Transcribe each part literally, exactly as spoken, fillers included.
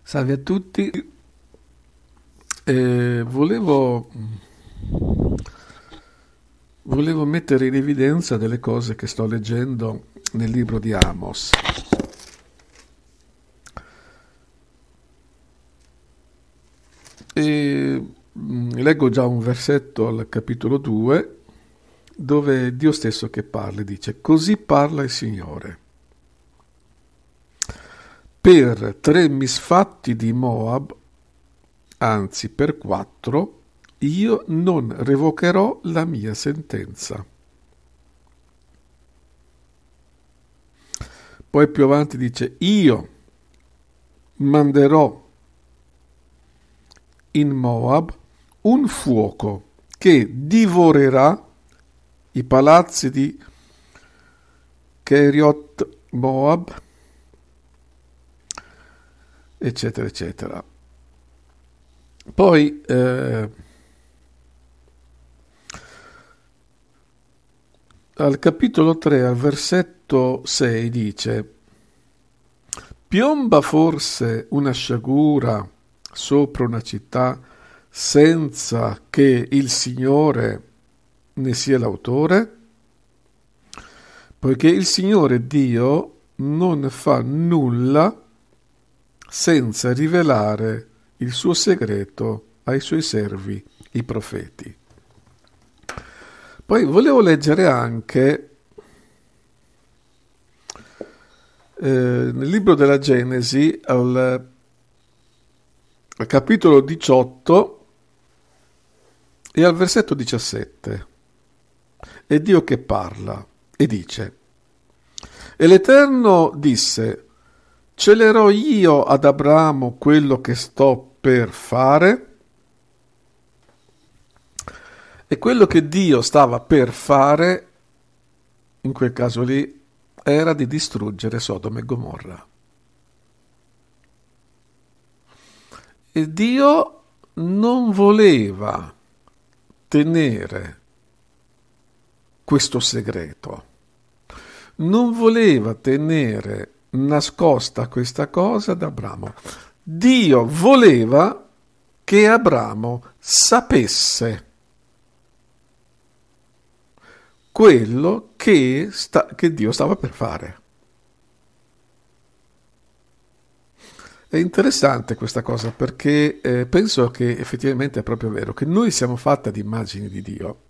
Salve a tutti. Eh, volevo, volevo mettere in evidenza delle cose che sto leggendo nel libro di Amos. E mh, leggo già un versetto al capitolo due, dove è Dio stesso che parla, dice: così parla il Signore. Per tre misfatti di Moab, anzi per quattro, io non revocherò la mia sentenza. Poi più avanti dice: io manderò in Moab un fuoco che divorerà i palazzi di Keriot Moab, eccetera, eccetera. Poi eh, al capitolo tre, al versetto sei, dice: piomba forse una sciagura sopra una città senza che il Signore ne sia l'autore? Poiché il Signore Dio non fa nulla senza rivelare il suo segreto ai suoi servi, i profeti. Poi volevo leggere anche eh, nel libro della Genesi, al, al capitolo diciotto e al versetto diciassette. È Dio che parla e dice: e l'Eterno disse: celerò io ad Abramo quello che sto per fare? E quello che Dio stava per fare, in quel caso lì, era di distruggere Sodoma e Gomorra. E Dio non voleva tenere questo segreto, non voleva tenere nascosta questa cosa da Abramo. Dio voleva che Abramo sapesse quello che, sta, che Dio stava per fare. È interessante questa cosa, perché eh, penso che effettivamente è proprio vero che noi siamo fatti ad immagini di Dio.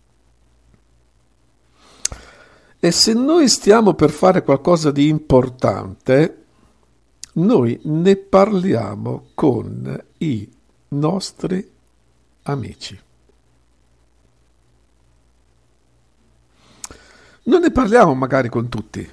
E se noi stiamo per fare qualcosa di importante, noi ne parliamo con i nostri amici. Non ne parliamo magari con tutti,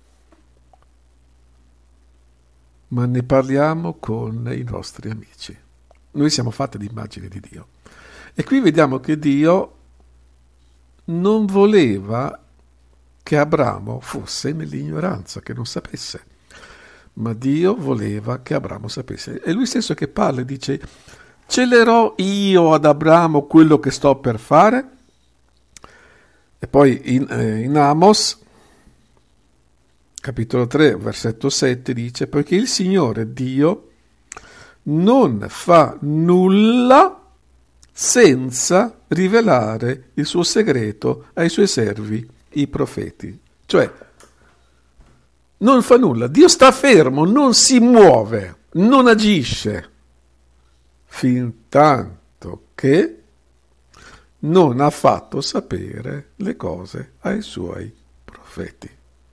ma ne parliamo con i nostri amici. Noi siamo fatti di immagini di Dio. E qui vediamo che Dio non voleva che Abramo fosse nell'ignoranza, che non sapesse. Ma Dio voleva che Abramo sapesse. È lui stesso che parla e dice: celerò io ad Abramo quello che sto per fare? E poi in, eh, in Amos, capitolo tre, versetto sette, dice: poiché il Signore Dio non fa nulla senza rivelare il suo segreto ai suoi servi, i profeti. Cioè, non fa nulla, Dio sta fermo, non si muove, non agisce, fin tanto che non ha fatto sapere le cose ai suoi profeti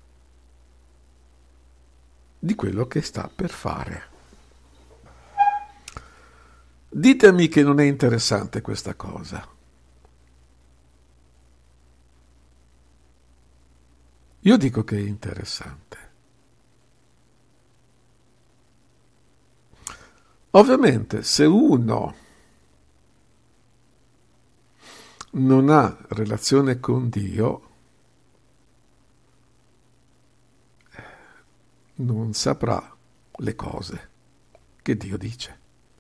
di quello che sta per fare. Ditemi che non è interessante questa cosa. Io dico che è interessante. Ovviamente, se uno non ha relazione con Dio, non saprà le cose che Dio dice.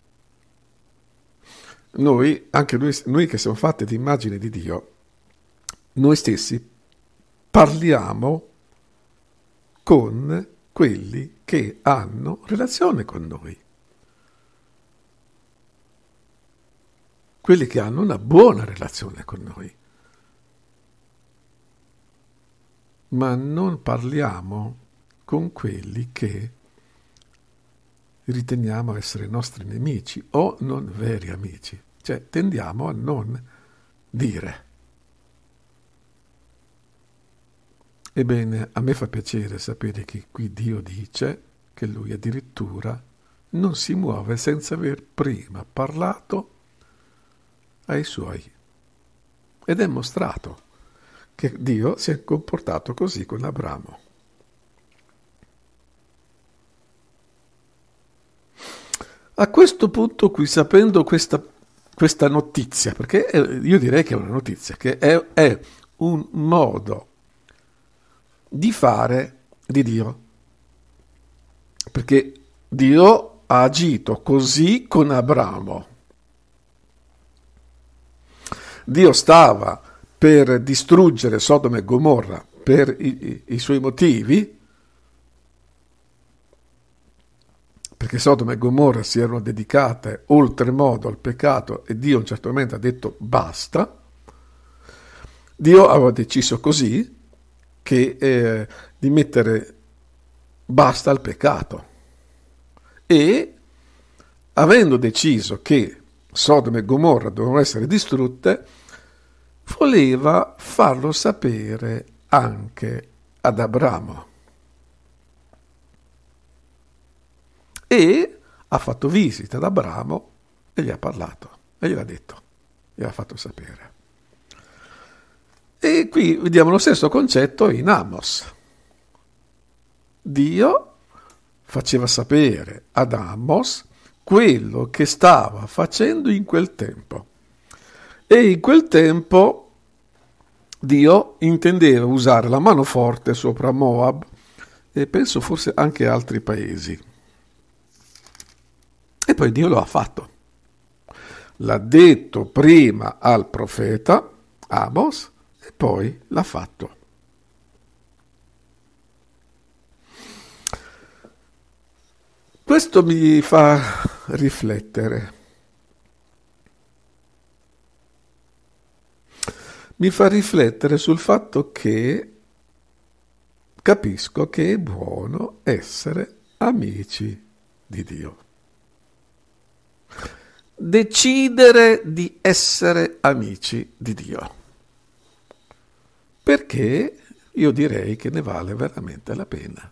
Noi, anche noi, noi che siamo fatti di immagine di Dio, noi stessi parliamo con quelli che hanno relazione con noi. quelli che hanno una buona relazione con noi. Ma non parliamo con quelli che riteniamo essere nostri nemici o non veri amici. Cioè, tendiamo a non dire. Ebbene, a me fa piacere sapere che qui Dio dice che Lui addirittura non si muove senza aver prima parlato ai Suoi. Ed è mostrato che Dio si è comportato così con Abramo. A questo punto qui, sapendo questa, questa notizia, perché è, io direi che è una notizia, che è, è un modo di fare di Dio, perché Dio ha agito così con Abramo. Dio stava per distruggere Sodoma e Gomorra per i, i, i suoi motivi, perché Sodoma e Gomorra si erano dedicate oltremodo al peccato e Dio a un certo momento ha detto basta. Dio aveva deciso così che eh, di mettere basta al peccato, e avendo deciso che Sodoma e Gomorra dovevano essere distrutte, voleva farlo sapere anche ad Abramo. E ha fatto visita ad Abramo e gli ha parlato, e gliel'ha detto, gliel'ha fatto sapere. E qui vediamo lo stesso concetto in Amos. Dio faceva sapere ad Amos quello che stava facendo in quel tempo. E in quel tempo Dio intendeva usare la mano forte sopra Moab e penso forse anche altri paesi. E poi Dio lo ha fatto. L'ha detto prima al profeta Amos e poi l'ha fatto. Questo mi fa riflettere. Mi fa riflettere sul fatto che capisco che è buono essere amici di Dio. Decidere di essere amici di Dio. Perché io direi che ne vale veramente la pena.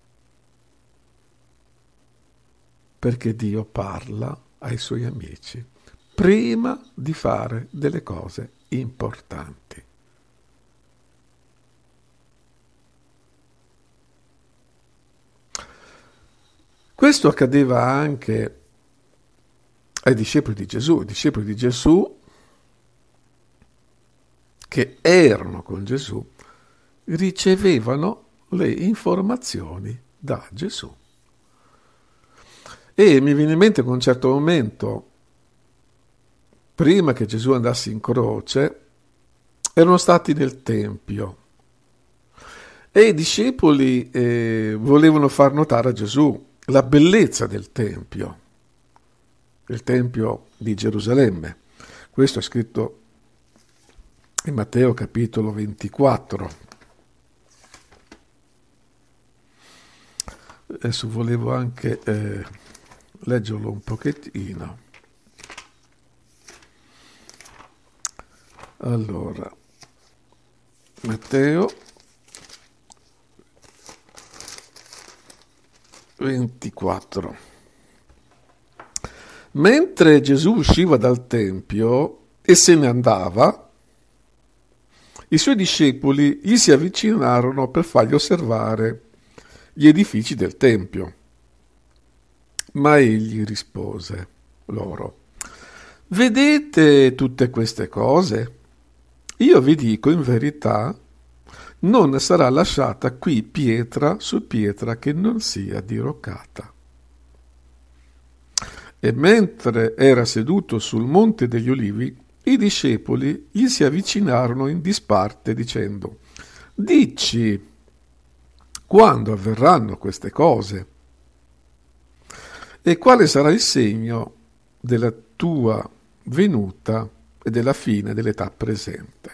Perché Dio parla ai suoi amici prima di fare delle cose importanti. Questo accadeva anche ai discepoli di Gesù. I discepoli di Gesù, che erano con Gesù, ricevevano le informazioni da Gesù. E mi viene in mente che in un certo momento, prima che Gesù andasse in croce, erano stati nel Tempio e i discepoli eh, volevano far notare a Gesù la bellezza del Tempio, il Tempio di Gerusalemme. Questo è scritto in Matteo capitolo ventiquattro. Adesso volevo anche eh, leggerlo un pochettino. Allora, Matteo ventiquattro. Mentre Gesù usciva dal Tempio e se ne andava, i suoi discepoli gli si avvicinarono per fargli osservare gli edifici del Tempio. Ma egli rispose loro: vedete tutte queste cose? Io vi dico in verità, non sarà lasciata qui pietra su pietra che non sia diroccata. E mentre era seduto sul monte degli Ulivi, i discepoli gli si avvicinarono in disparte dicendo: dici, quando avverranno queste cose? E quale sarà il segno della tua venuta e della fine dell'età presente.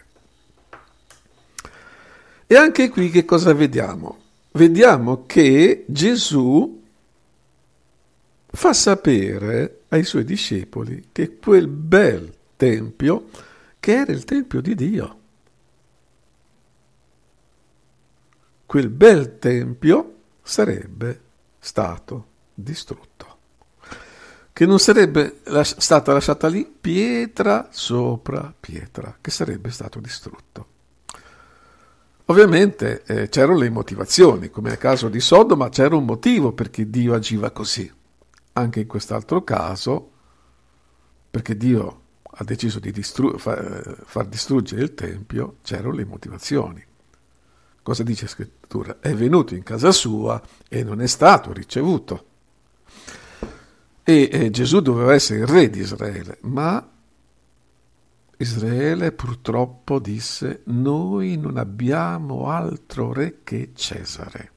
E anche qui che cosa vediamo? Vediamo che Gesù fa sapere ai suoi discepoli che quel bel tempio, che era il tempio di Dio, quel bel tempio sarebbe stato distrutto, che non sarebbe las- stata lasciata lì pietra sopra pietra, che sarebbe stato distrutto. Ovviamente eh, c'erano le motivazioni, come nel caso di Sodoma c'era un motivo perché Dio agiva così. Anche in quest'altro caso, perché Dio ha deciso di distru- fa- far distruggere il Tempio, c'erano le motivazioni. Cosa dice la Scrittura? È venuto in casa sua e non è stato ricevuto. E, e Gesù doveva essere il re di Israele, ma Israele purtroppo disse: noi non abbiamo altro re che Cesare.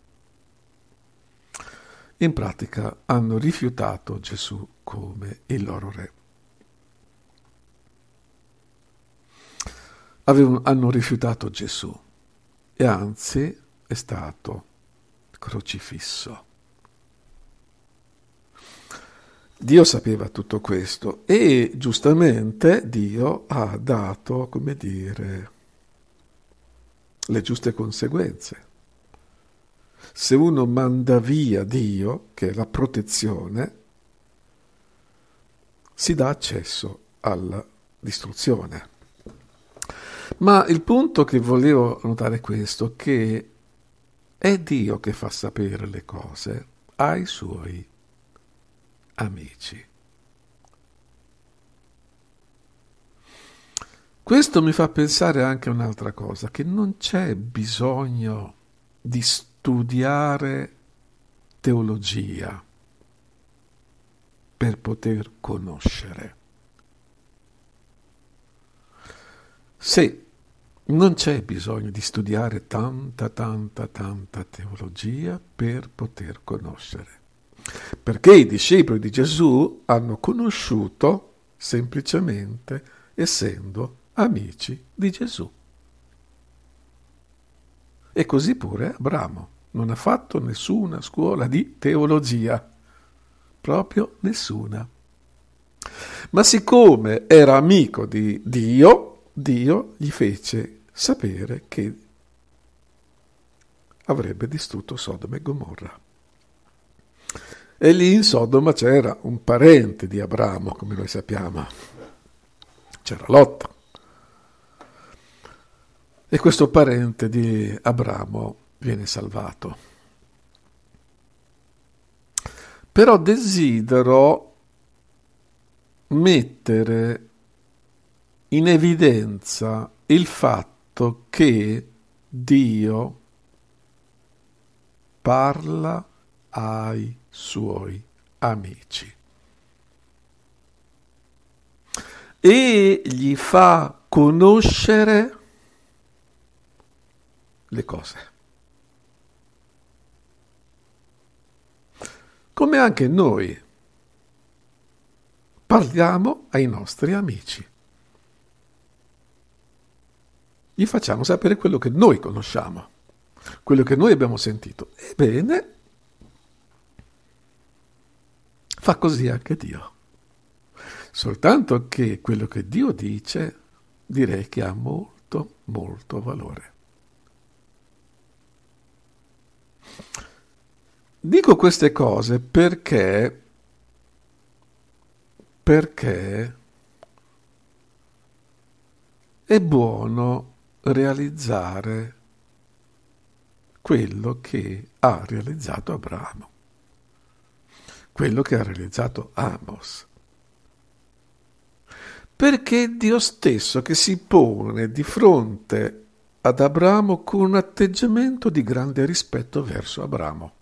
In pratica hanno rifiutato Gesù come il loro re. Avevano, hanno rifiutato Gesù e anzi è stato crocifisso. Dio sapeva tutto questo e giustamente Dio ha dato, come dire, le giuste conseguenze. Se uno manda via Dio, che è la protezione, si dà accesso alla distruzione. Ma il punto che volevo notare è questo, che è Dio che fa sapere le cose ai suoi amici. Questo mi fa pensare anche a un'altra cosa, che non c'è bisogno di studiare teologia per poter conoscere. Sì, non c'è bisogno di studiare tanta, tanta, tanta teologia per poter conoscere. Perché i discepoli di Gesù hanno conosciuto semplicemente essendo amici di Gesù. E così pure Abramo non ha fatto nessuna scuola di teologia, proprio nessuna. Ma siccome era amico di Dio, Dio gli fece sapere che avrebbe distrutto Sodoma e Gomorra. E lì in Sodoma c'era un parente di Abramo, come noi sappiamo. C'era Lot. E questo parente di Abramo viene salvato. Però desidero mettere in evidenza il fatto che Dio parla ai suoi amici e gli fa conoscere le cose, come anche noi parliamo ai nostri amici, gli facciamo sapere quello che noi conosciamo, quello che noi abbiamo sentito. Ebbene, fa così anche Dio. Soltanto che quello che Dio dice, direi che ha molto, molto valore. Dico queste cose perché, perché è buono realizzare quello che ha realizzato Abramo, quello che ha realizzato Amos. Perché è Dio stesso che si pone di fronte ad Abramo con un atteggiamento di grande rispetto verso Abramo.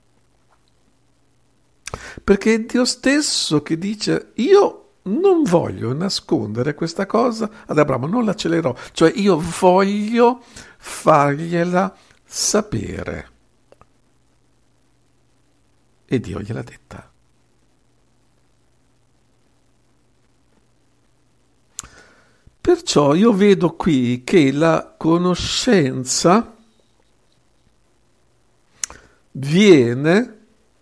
Perché è Dio stesso che dice: io non voglio nascondere questa cosa ad Abramo, non l'accelerò, cioè io voglio fargliela sapere. E Dio gliel'ha detta. Perciò io vedo qui che la conoscenza viene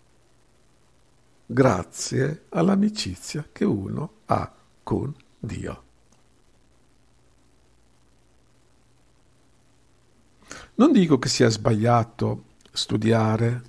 grazie all'amicizia che uno ha con Dio. Non dico che sia sbagliato studiare,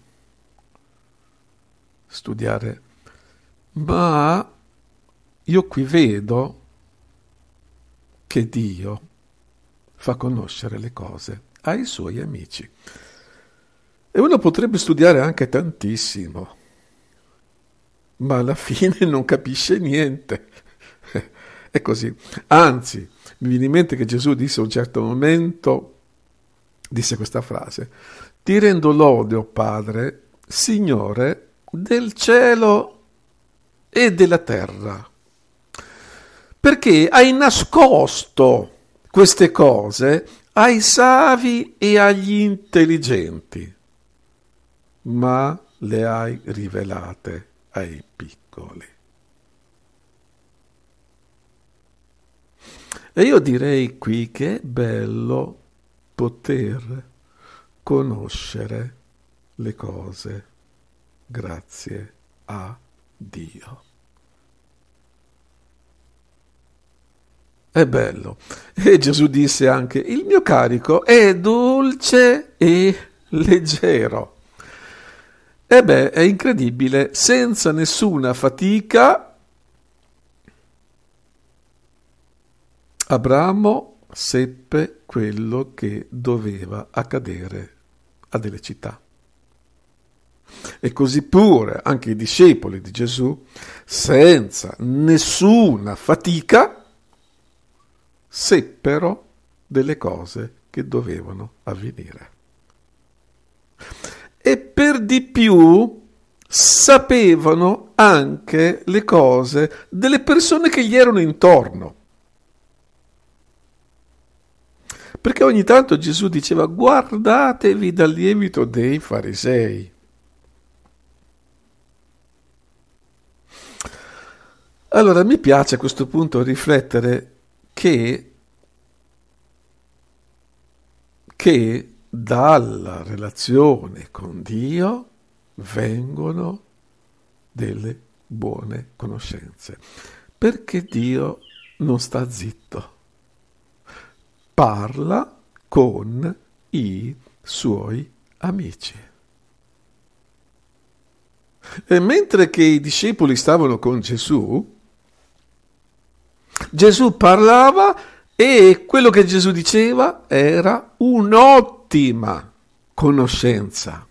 studiare, ma io qui vedo che Dio fa conoscere le cose ai suoi amici. E uno potrebbe studiare anche tantissimo, ma alla fine non capisce niente. È così. Anzi, mi viene in mente che Gesù disse a un certo momento, disse questa frase: ti rendo lode, o Padre, Signore del cielo e della terra, perché hai nascosto queste cose ai savi e agli intelligenti, ma le hai rivelate ai piccoli. E io direi qui che è bello poter conoscere le cose grazie a Dio. È bello. E Gesù disse anche: il mio carico è dolce e leggero. E beh, è incredibile, senza nessuna fatica Abramo seppe quello che doveva accadere a delle città. E così pure anche i discepoli di Gesù, senza nessuna fatica, seppero delle cose che dovevano avvenire. E per di più sapevano anche le cose delle persone che gli erano intorno. Perché ogni tanto Gesù diceva: guardatevi dal lievito dei farisei. Allora mi piace a questo punto riflettere che, che dalla relazione con Dio vengono delle buone conoscenze, perché Dio non sta zitto, parla con i suoi amici. E mentre che i discepoli stavano con Gesù, Gesù parlava e quello che Gesù diceva era un'ottima conoscenza.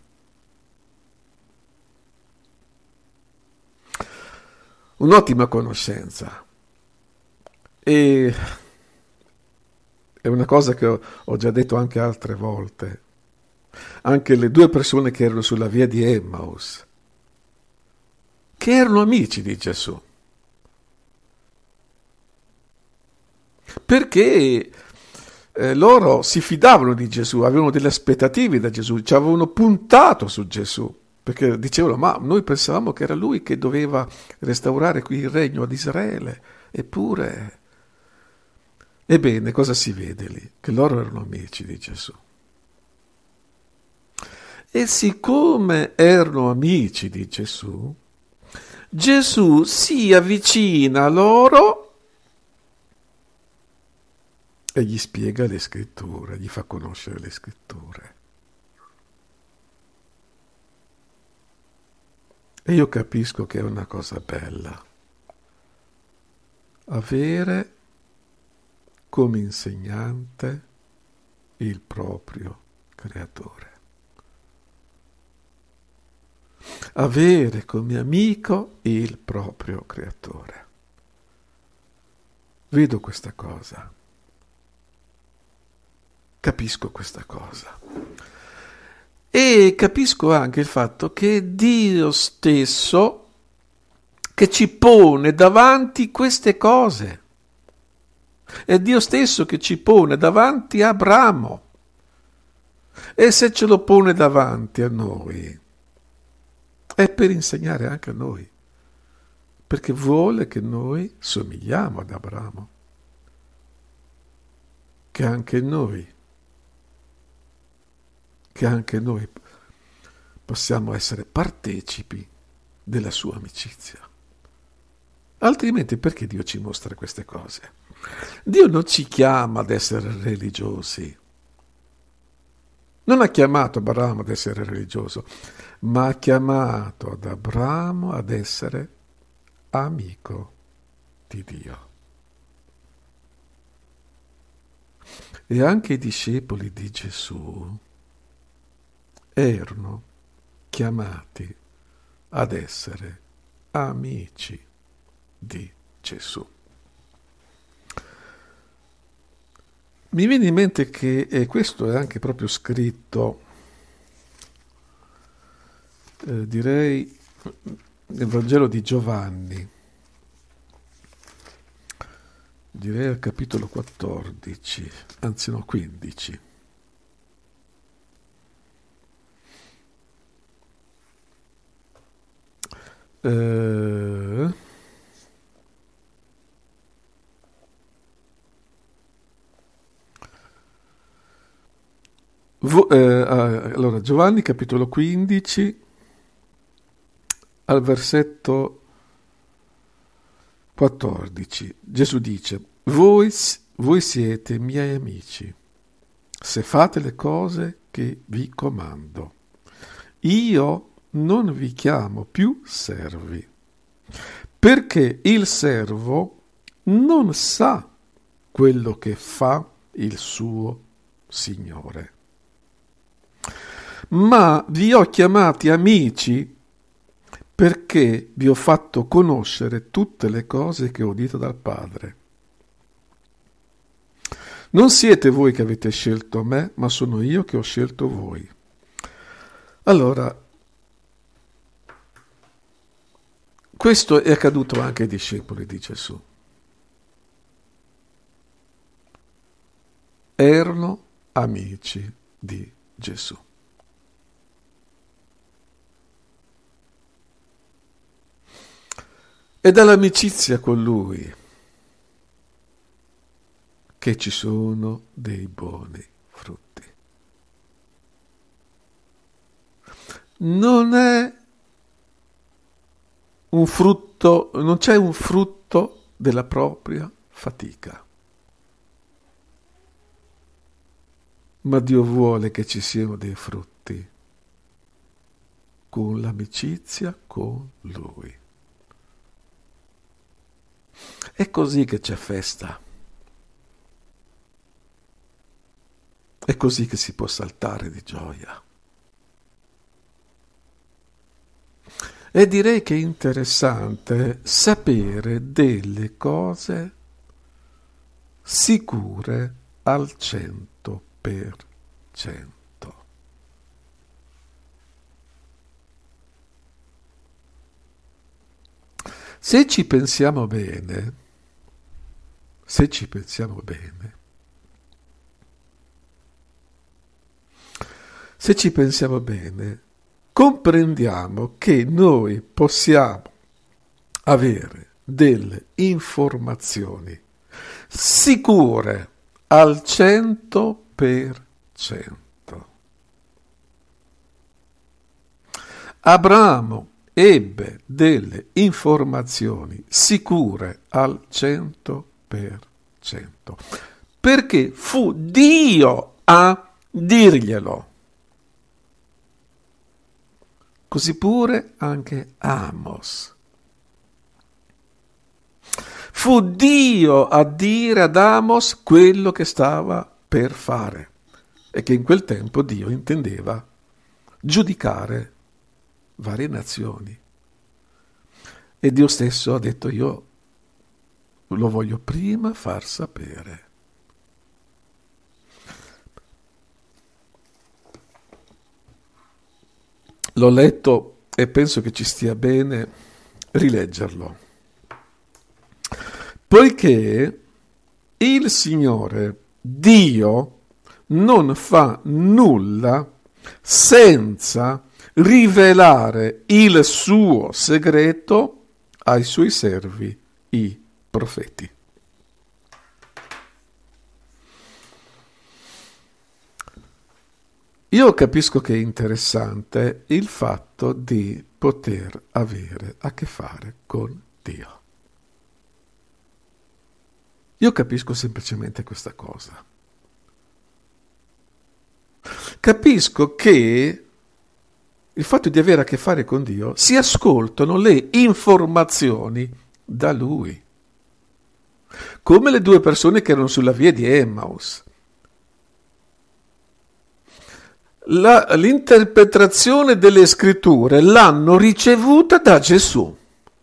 Un'ottima conoscenza. E è una cosa che ho, ho già detto anche altre volte. Anche le due persone che erano sulla via di Emmaus, che erano amici di Gesù. Perché eh, loro si fidavano di Gesù, avevano delle aspettative da Gesù, ci avevano puntato su Gesù, perché dicevano: ma noi pensavamo che era lui che doveva restaurare qui il regno ad Israele, eppure... Ebbene, cosa si vede lì? Che loro erano amici di Gesù. E siccome erano amici di Gesù, Gesù si avvicina a loro e gli spiega le scritture, gli fa conoscere le scritture. E io capisco che è una cosa bella avere come insegnante il proprio creatore. Avere come amico il proprio creatore. Vedo questa cosa. Capisco questa cosa. E capisco anche il fatto che Dio stesso che ci pone davanti queste cose. È Dio stesso che ci pone davanti a Abramo. E se ce lo pone davanti a noi, è per insegnare anche a noi, perché vuole che noi somigliamo ad Abramo. che anche noi, che anche noi possiamo essere partecipi della sua amicizia. Altrimenti perché Dio ci mostra queste cose? Dio non ci chiama ad essere religiosi. Non ha chiamato Abramo ad essere religioso, ma ha chiamato ad Abramo ad essere amico di Dio. E anche i discepoli di Gesù erano chiamati ad essere amici di Gesù. Mi viene in mente che, e questo è anche proprio scritto, eh, direi, nel Vangelo di Giovanni, direi al capitolo quattordici, anzi no, quindici. Eh, vo- eh, allora, Giovanni capitolo quindici, al versetto quattordici, Gesù dice: voi, voi siete miei amici se fate le cose che vi comando. Io non vi chiamo più servi, perché il servo non sa quello che fa il suo Signore. Ma vi ho chiamati amici perché vi ho fatto conoscere tutte le cose che ho udito dal Padre. Non siete voi che avete scelto me, ma sono io che ho scelto voi. Allora, questo è accaduto anche ai discepoli di Gesù. Erano amici di Gesù. È dall'amicizia con Lui che ci sono dei buoni frutti. Non è un frutto, non c'è un frutto della propria fatica. Ma Dio vuole che ci siano dei frutti con l'amicizia con Lui. È così che c'è festa. È così che si può saltare di gioia. E direi che è interessante sapere delle cose sicure al cento per cento. Se ci pensiamo bene, se ci pensiamo bene, se ci pensiamo bene, comprendiamo che noi possiamo avere delle informazioni sicure al cento per cento. Abramo ebbe delle informazioni sicure al cento per cento perché fu Dio a dirglielo. Così pure anche Amos. Fu Dio a dire ad Amos quello che stava per fare e che in quel tempo Dio intendeva giudicare varie nazioni. E Dio stesso ha detto: io lo voglio prima far sapere. L'ho letto e penso che ci stia bene rileggerlo. Poiché il Signore Dio non fa nulla senza rivelare il suo segreto ai suoi servi, i profeti. io capisco che è interessante il fatto di poter avere a che fare con Dio. Io capisco semplicemente questa cosa. Capisco che il fatto di avere a che fare con Dio si ascoltano le informazioni da Lui. Come le due persone che erano sulla via di Emmaus. La, l'interpretazione delle scritture l'hanno ricevuta da Gesù.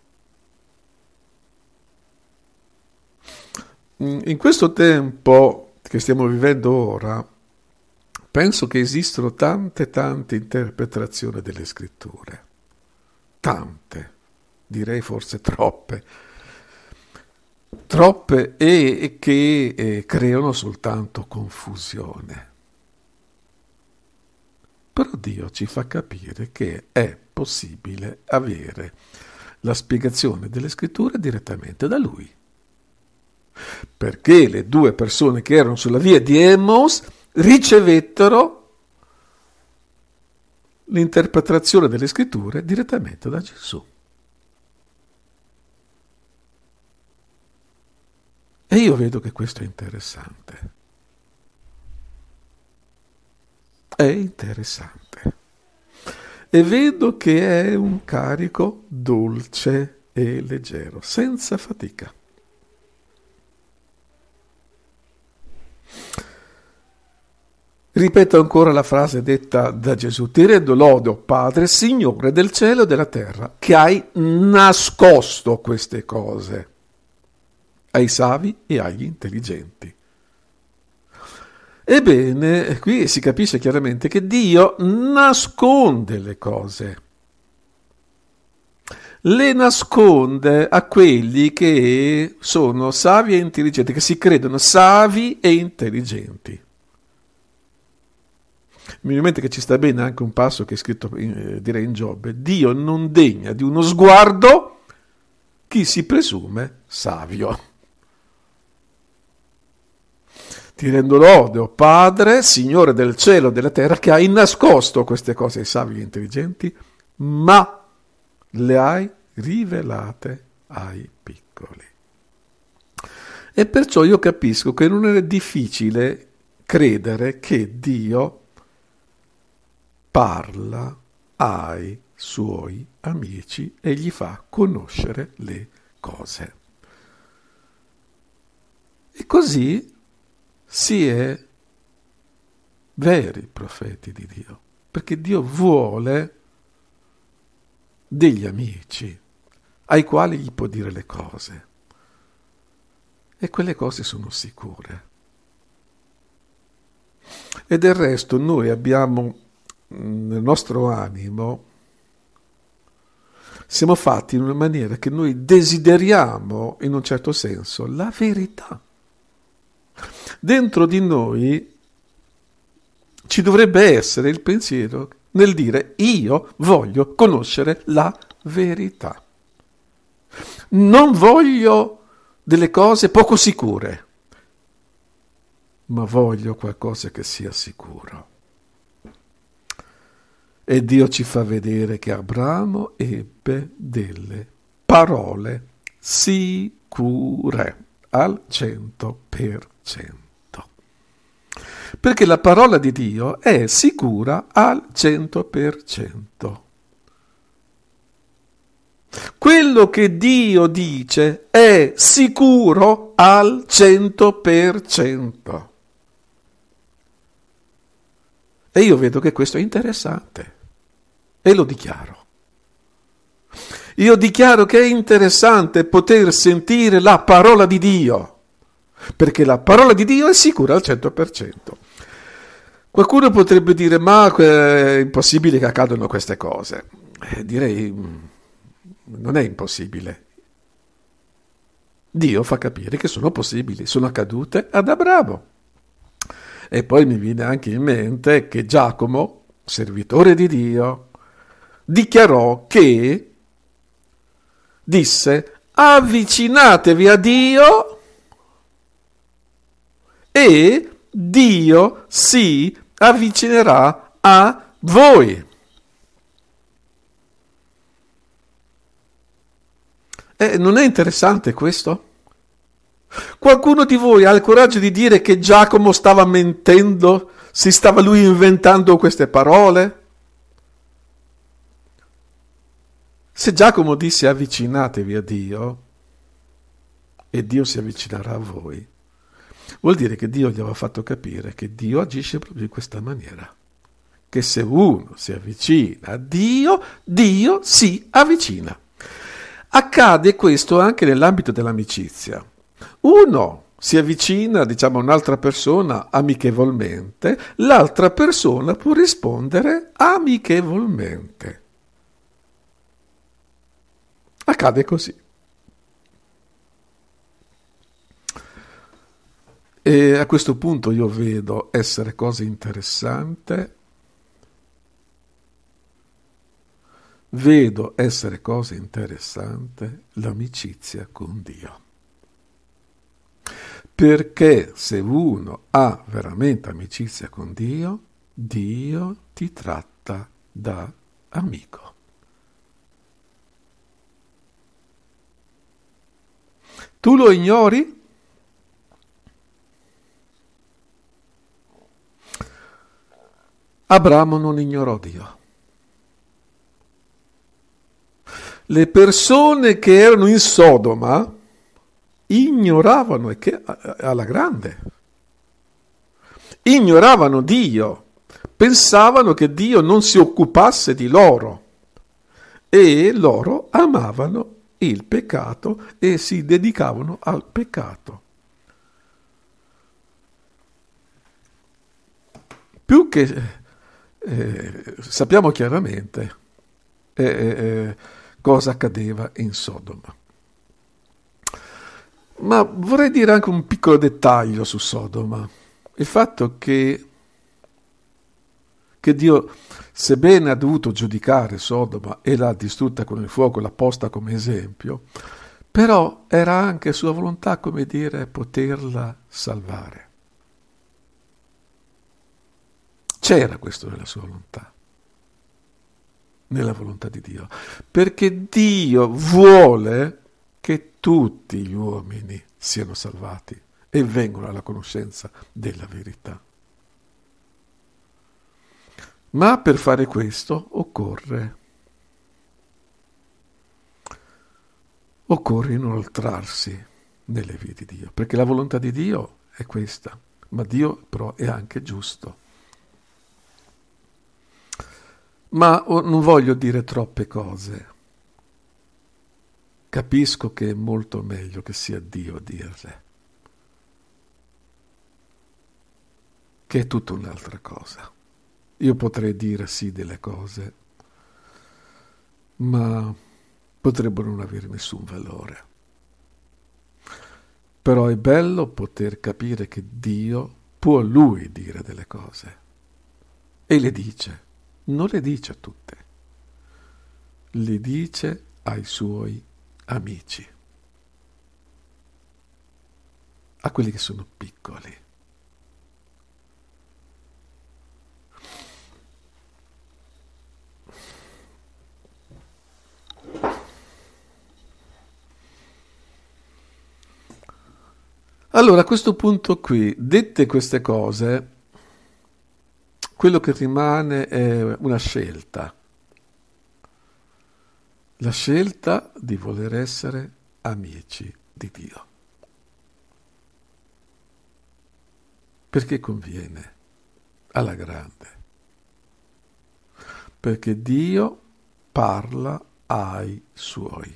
In questo tempo che stiamo vivendo ora, penso che esistono tante, tante interpretazioni delle scritture. Tante, direi forse troppe. Troppe e che eh, creano soltanto confusione. Però Dio ci fa capire che è possibile avere la spiegazione delle scritture direttamente da Lui. Perché le due persone che erano sulla via di Emmaus ricevettero l'interpretazione delle scritture direttamente da Gesù. E io vedo che questo è interessante. È interessante. E vedo che è un carico dolce e leggero, senza fatica. Ripeto ancora la frase detta da Gesù: ti rendo lode, o Padre, Signore del cielo e della terra, che hai nascosto queste cose ai savi e agli intelligenti. Ebbene, qui si capisce chiaramente che Dio nasconde le cose. Le nasconde a quelli che sono savi e intelligenti, che si credono savi e intelligenti. Mi viene in mente che ci sta bene anche un passo che è scritto, eh, direi in Giobbe: Dio non degna di uno sguardo chi si presume savio. Ti rendo lode, o Padre, Signore del cielo e della terra, che hai nascosto queste cose ai savi e intelligenti, ma le hai rivelate ai piccoli. E perciò io capisco che non è difficile credere che Dio parla ai suoi amici e gli fa conoscere le cose. E così si è veri profeti di Dio, perché Dio vuole degli amici ai quali gli può dire le cose, e quelle cose sono sicure. E del resto noi abbiamo nel nostro animo, siamo fatti in una maniera che noi desideriamo in un certo senso la verità. Dentro di noi ci dovrebbe essere il pensiero nel dire: io voglio conoscere la verità. Non voglio delle cose poco sicure, ma voglio qualcosa che sia sicuro. E Dio ci fa vedere che Abramo ebbe delle parole sicure al cento per cento. Perché la parola di Dio è sicura al cento per cento. Quello che Dio dice è sicuro al cento per cento. E io vedo che questo è interessante. E lo dichiaro. Io dichiaro che è interessante poter sentire la parola di Dio, perché la parola di Dio è sicura al cento per cento. Qualcuno potrebbe dire: ma è impossibile che accadano queste cose. Eh, direi, non è impossibile. Dio fa capire che sono possibili, sono accadute ad Abramo. E poi mi viene anche in mente che Giacomo, servitore di Dio, dichiarò che, disse: avvicinatevi a Dio e Dio si avvicinerà a voi. Eh, non è interessante questo? Qualcuno di voi ha il coraggio di dire che Giacomo stava mentendo? Si stava lui inventando queste parole? Se Giacomo disse avvicinatevi a Dio e Dio si avvicinerà a voi, vuol dire che Dio gli aveva fatto capire che Dio agisce proprio in questa maniera. Che se uno si avvicina a Dio, Dio si avvicina. Accade questo anche nell'ambito dell'amicizia. Uno si avvicina, diciamo, a un'altra persona amichevolmente, l'altra persona può rispondere amichevolmente. Accade così. E a questo punto io vedo essere cosa interessante, vedo essere cosa interessante l'amicizia con Dio. Perché se uno ha veramente amicizia con Dio, Dio ti tratta da amico. Tu lo ignori? Abramo non ignorò Dio. Le persone che erano in Sodoma ignoravano, e che alla grande, ignoravano Dio, pensavano che Dio non si occupasse di loro e loro amavano il peccato e si dedicavano al peccato. Più che eh, sappiamo chiaramente eh, eh, cosa accadeva in Sodoma. Ma vorrei dire anche un piccolo dettaglio su Sodoma. Il fatto che, che Dio, sebbene ha dovuto giudicare Sodoma e l'ha distrutta con il fuoco, l'ha posta come esempio, però era anche sua volontà, come dire, poterla salvare. C'era questo nella sua volontà, nella volontà di Dio, perché Dio vuole che tutti gli uomini siano salvati e vengano alla conoscenza della verità. Ma per fare questo occorre, occorre inoltrarsi nelle vie di Dio, perché la volontà di Dio è questa, ma Dio però è anche giusto. Ma non voglio dire troppe cose. Capisco che è molto meglio che sia Dio a dirle, che è tutta un'altra cosa. Io potrei dire sì delle cose, ma potrebbero non avere nessun valore. Però è bello poter capire che Dio può Lui dire delle cose e le dice. Non le dice a tutte, le dice ai suoi amici, a quelli che sono piccoli. Allora, a questo punto qui, dette queste cose, quello che rimane è una scelta, la scelta di voler essere amici di Dio. Perché conviene alla grande? Perché Dio parla ai suoi.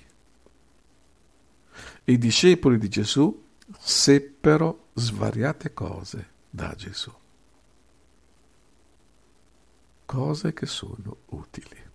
I discepoli di Gesù seppero svariate cose da Gesù. Cose che sono utili.